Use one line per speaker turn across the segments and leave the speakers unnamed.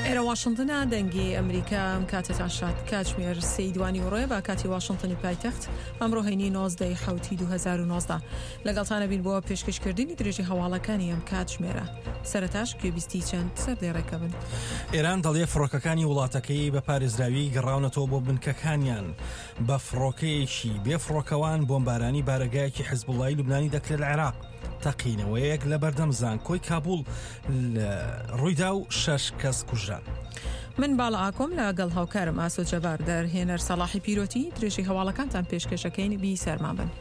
ئێرە واشنتنە دەنگی ئەمریکا ئەم کاتێتان شات کاتژمێر 3:20 ڕۆژ بە کاتی واشنتنی پایتەخت ئەمڕۆ هەینی 19 حوتی 2019 لەگەڵتانە بین بۆ پێشکەشکردنی درێژی هەواڵەکانی ئەم کاتژمێرە. سەرەتاش گوێبیستی چەند سەردێڕێکە بن.
ئێران دەڵێ فڕۆکەکانی وڵاتەکەی بە پارێزراوی گەڕاونەتەوە بۆ بنکەکانیان بە فڕۆکەیەکی بێفڕۆکەوان بۆمبارانی بارەگایەکی حیزبوڵڵاهی لوبنانی دەکرێت لە عێراق. تەقینەوەیەک لە بەردەم زانکۆی کابوڵ ڕوویدا و 6 کەس کوژران.
من باڵا ئاکۆم لەگەڵ هاوکارم ئاسۆ جەبار دەرهێنەر سەلاحی پیرۆتی درێژی هەواڵەکانتان پێشکەشەکەین بی سەرمان بن.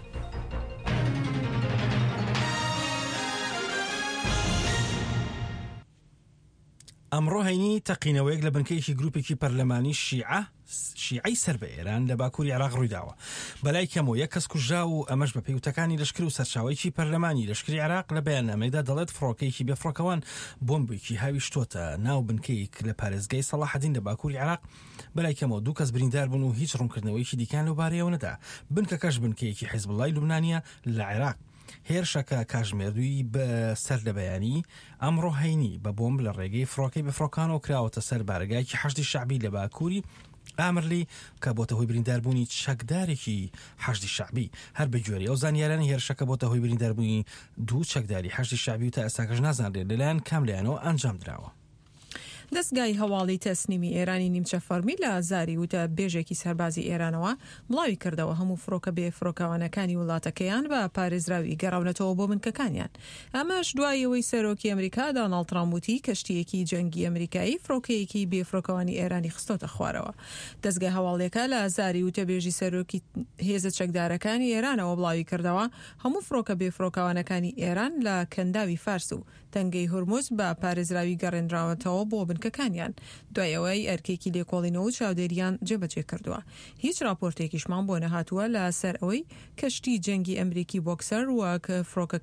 ئەمڕۆ هەینی تەقینەوەیەک لە بنکەیەکی گروپێکی پەرلەمانی شیعەی سەر بە ئێران لە باکووری عێراق ڕوویداوە. بەلای کەمەوە 1 کەس کوژرا و ئەمەش بە پێوتەکانی لەشکر و سەرچاوەیەکی پەرلەمانی لەشکری عێراق لە بەیاننامەیەدا دەڵێت فڕۆکەیەکی بێفڕۆکەوان بۆمبێکی هاویشتۆتە ناو بنکەیەک لە پارێزگای سەلاحەدین لە باکووری عێراق. بەلای کەمەوە 2 کەس بریندار بوون و هیچ ڕوونکردنەوەیکی دیکان لەبارەیەوە نەدا. بنکەکەش بنکەیەکی حیزبوڵڵاهی لوبنانیە لە عێراق. هێرشەکە کاژمێردووی بە سەر لە بەیانی ئەمڕۆ هەینی بە بۆمب لە ڕێگەی فڕۆکەی بەفڕۆکانەوە کراوەتە سەر بارگایکی حەشتی شەعبی لە باکووری ئامرلی کە بۆتە هۆی برینداربوونی چەکدارێکی حەشتی شەعبی. هەر بە گوێرەی ئەو زانیارانی هێرشەکە بۆتە هۆی برینداربوونی 2 چەکداری حەشتی شەعبی و تا ئێستاکەش نازانرێت لەلایەن کام لایەنەوە ئەنجام درراوە.
دەستگای هەواڵی تەسنیمی ئێرانی نیمچە فەرمی لە ئازاری وتە بێژێکی سەربازی ئێرانەوە بڵاوی کردەوە هەموو فڕۆکە بێ فڕۆکەوانەکانی وڵاتەکەیان بە پارێزراوی گەڕاونەتەوە بۆ بنکەکانیان. ئەمەش دوایەوەی سەرۆکی ئەمریکا دۆناڵد ترامپ وتی کەشتیەکی جەنگی ئەمریکایی فڕۆکەیەکی بێفڕۆکەوانی ئێرانی خستۆتە خوارەوە. دەستگای هەواڵیەکە لە ئازاری وتە بێژی سەرۆکی هێزە چەکدارەکانی ئێرانەوە بڵاوی کردەوە هەموو فڕۆکە بێفڕۆکەوانەکانی ئێران لە کەنداوی فارس و تەنگەی هورموز بە پارێزراوی گەڕێنراوەتەوە بۆ بنکەکانیان. دوایەوەی ئەرکێکی لێکۆڵینەوە و چاودێریان جێبەجێ کردووە. هیچ راپۆرتێکیشمان بۆ نەهاتووە لە سەر ئەوەی کەشتی جەنگی ئەمریکی بۆکسەر وەکە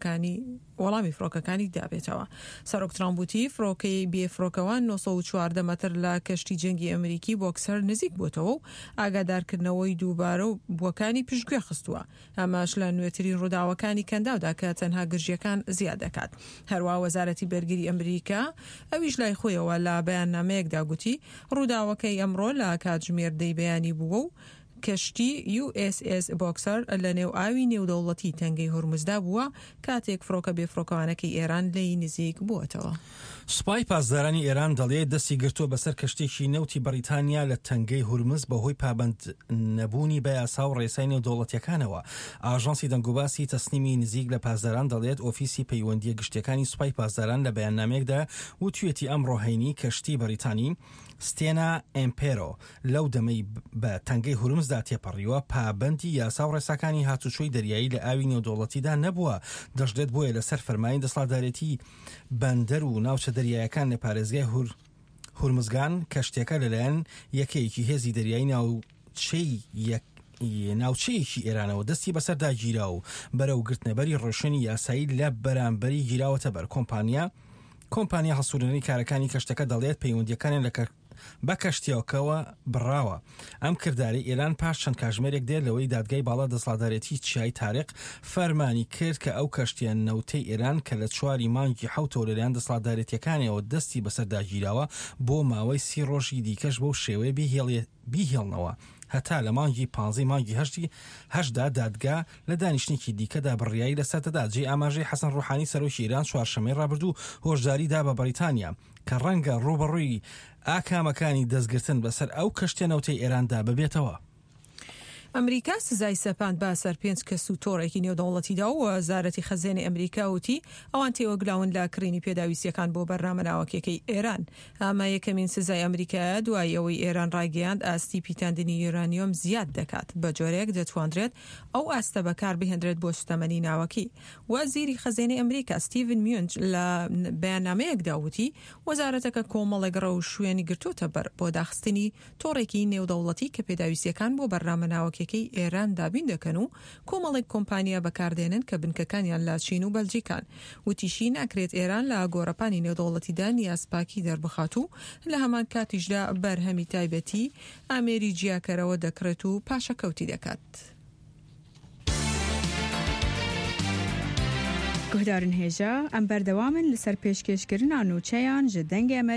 وەڵامی فڕۆکەکانی دابێتەوە. سەرۆک ترامپ وتی فڕۆکەی بێفڕۆکەوان 914 مەتر لە کەشتی جەنگی ئەمریکی بۆکسەر نزیک بووتەوە و ئاگادارکردنەوەی دووبارە و بووەکانی پشتگوێ خستووە. ئەماش لە نوێترین ڕووداوەکانی کەنداودا کە تەنها گرژیەکان زیاد دەکات. هەروە وەزارەتی بەرگری ئەمریکا ئەویش لای خۆیەوە لە بەیاننامەیەکدا گوتی ڕووداوەکەی ئەمڕۆ لە کاتژمێر 10 بەیانی بووە و کەشتی USS بۆکسەر لە نێو ئاوی نێودەوڵەتی تەنگەی هورمزدا بووە کاتێک فڕۆکە بێفڕۆکەوانەکەی ئێران لی نزیک بووەتەوە.
سوپای پاسدارانی ئێران دەڵێ دەستی گرتووە بەسەر کەشتێکی نەوتی بەریتانیا لە تەنگەی هورمز بەهۆی پابند نەبوونی بە یاسا و ڕێسای نێودەوڵەتیەکانەوە. ئاژانسی دەنگوباسی تەسنیمی نزیک لە پاسداران دەڵێت ئۆفیسی پەیوەندیە گشتیەکانی سوپای پاسداران لە بەیاننامەیەکدا وتوێتی ئەمڕۆ هەینی کەشتی بەریتانی ستێنا ئێمپێرۆ لەو دەمەی بە تەنگەی هورمزدا تێپەڕیوە پابندی یاسا و ڕێساکانی هاتوچۆی دەریایی لە ئاوی نێودەوڵەتیدا نەبووە. دەژدێت بۆیە لەسەر فەرمانی دەسەڵاتدارێتی بەندەر و ناوچە دەریایەکان لە پارێزگای هورمزگان کەشتێکە لەلایەن یەکەیەکی هێزی دەریایی ناوچەیەکی ئێرانەوە دەستی بەسەردا گیرا و بەرەو گرتنەبەری ڕۆشنی یاسایی لە بەرامبەری گیراوەتە بەر. کۆمپانیا هەسوورێنەری کارەکانی کەشتەکە دەڵێت پەیوەندیەکانیان بە کەشتیەکەوە بڕاوە. ئەم کرداری ئێران پاش چەند کاژمێرێک دێر لەوەی دادگای باڵا دەسەڵاتدارێتی چیای تارق فەرمانی کرد کە ئەو کەشتیان نەوتەی ئێران کە لە 4 مانگی 7 لەلایەن دەسەڵاتدارێتیەکانیەوە دەستی بەسەردا گیراوە بۆ ماوەی 30 ڕۆژی دیکەش بەو شێوەیە بیهێڵنەوە. هەتا لە مانگی 15 مانگی هەشدا دادگا لە دانیشتێکی دیکەدا بڕیایی لەسەردا جێ ئاماژەی حەسەن ڕوحانی سەرۆکی ئێران چوارشەمەی ڕابردوو هۆشداریدا بە بەریتانیا کە ڕەنگە ڕوبەڕووی ئاکامەکانی دەستگرتن بەسەر ئەو کەشتە نەوتەی ئێراندا ببێتەوە.
ئەمریکا سزای سەپاند بە سەر 5 کەس و تۆڕێکی نێودەوڵەتیدا و وەزارەتی خەزانەی ئەمریکا وتی ئەوان تێوەگلاون لە کڕینی پێداویستیەکان بۆ بەرنامە ناوەکیەکەی ئێران. ئەمە یەکەمین سزای ئەمریکایە دوایەوەی ئێران ڕایگەیاند ئاستی پیتاندنی یورانیۆم زیاد دەکات بە جۆرێک دەتوانرێت ئەو ئاستە بەکار بهێنرێت بۆ سوتەمەنی ناوەکی. وەزیری خەزانەی ئەمریکا ستیڤن میونچ لە بەیاننامەیەکدا وتی وەزارەتەکە کۆمەڵێک ڕە و شوێنی گرتوتە بەر بۆ داخستنی تۆڕێکی نێودەوڵەتی کە پێداویستیەکان بۆ بەرنامە ناوەکیەکەی ئێران دابین دەکەن و کۆمەڵێک کۆمپانیا بەکاردێنن کە بنکەکانیان لا چین و بەلجیکان. وتیشی ناکرێت ئێران لە گۆڕەپانی نێودەوڵەتیدا نیازپاکی دەربخات و لە هەمان کاتیشدا بەرهەمی تایبەتی ئامێری جیاکەرەوە دەکرێت و پاشەکەوتی دەکات.
گهدارن هێژە ئەم بەردەوامن لەسەر پێشکەشکردنا نووچەیان ji dengê